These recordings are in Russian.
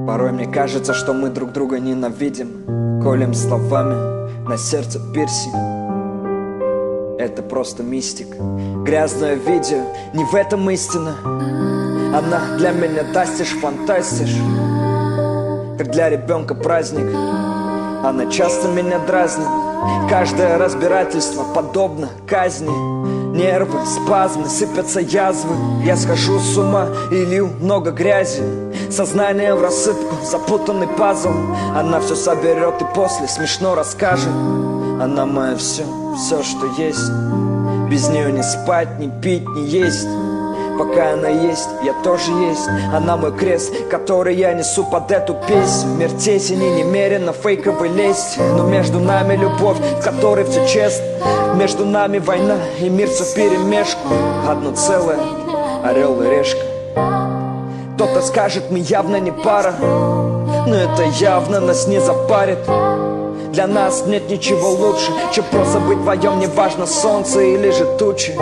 Порой мне кажется, что мы друг друга ненавидим, колем словами на сердце пирсинг. Это просто мистик. Грязное видео, не в этом истина. Она для меня тастишь, фантастишь, как для ребенка праздник. Она часто меня дразнит. Каждое разбирательство подобно казни. Нервы, спазмы, сыпятся язвы. Я схожу с ума и лью много грязи. Сознание в рассыпку, запутанный пазл. Она все соберет и после смешно расскажет. Она мое все, все, что есть. Без нее не спать, не пить, не есть. Пока она есть, я тоже есть. Она мой крест, который я несу под эту песню. Мир тесен и немерено фейковой лесть. Но между нами любовь, в которой все честно. Между нами война и мир все вперемешку. Одно целое, орел и решка. Кто-то скажет, мы явно не пара, но это явно нас не запарит. Для нас нет ничего лучше, чем просто быть вдвоем. Неважно, солнце или же тучи.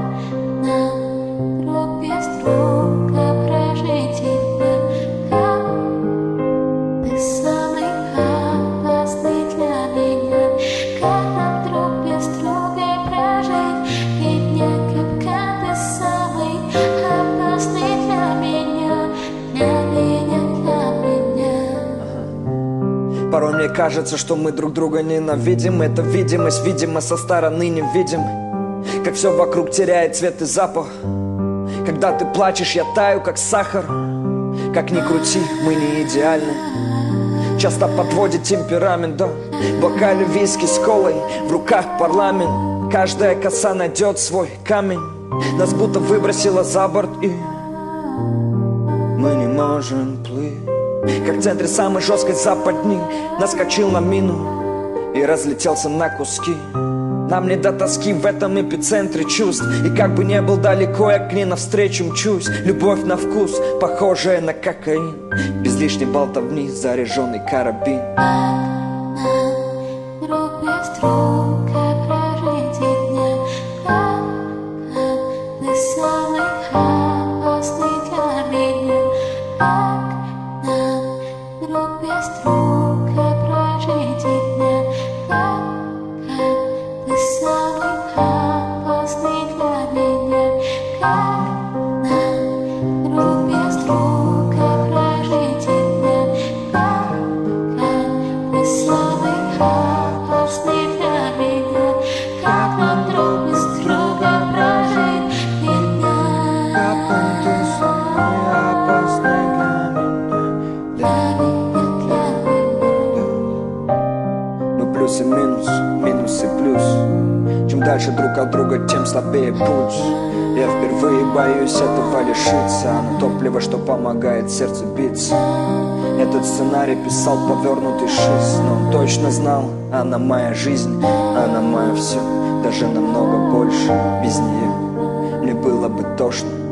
Порой мне кажется, что мы друг друга ненавидим. Эта видимость, видимо, со стороны не видим. Как все вокруг теряет цвет и запах. Когда ты плачешь, я таю, как сахар. Как ни крути, мы не идеальны. Часто подводит темперамент, да. В бокале виски с колой, в руках парламент. Каждая коса найдет свой камень. Нас будто выбросило за борт, и мы не можем плыть. Как в центре самой жесткой западни. Наскочил на мину и разлетелся на куски. Нам не до тоски в этом эпицентре чувств. И как бы не был далеко, я к ней навстречу мчусь. Любовь на вкус, похожая на кокаин. Без лишней болтовни, заряженный карабин. Плюс и минус, минус и плюс. Чем дальше друг от друга, тем слабее пульс. Я впервые боюсь этого лишиться. Оно топливо, что помогает сердцу биться. Этот сценарий писал повернутый шиз. Но он точно знал, она моя жизнь, она мое все. Даже намного больше. Без нее мне было бы тошно.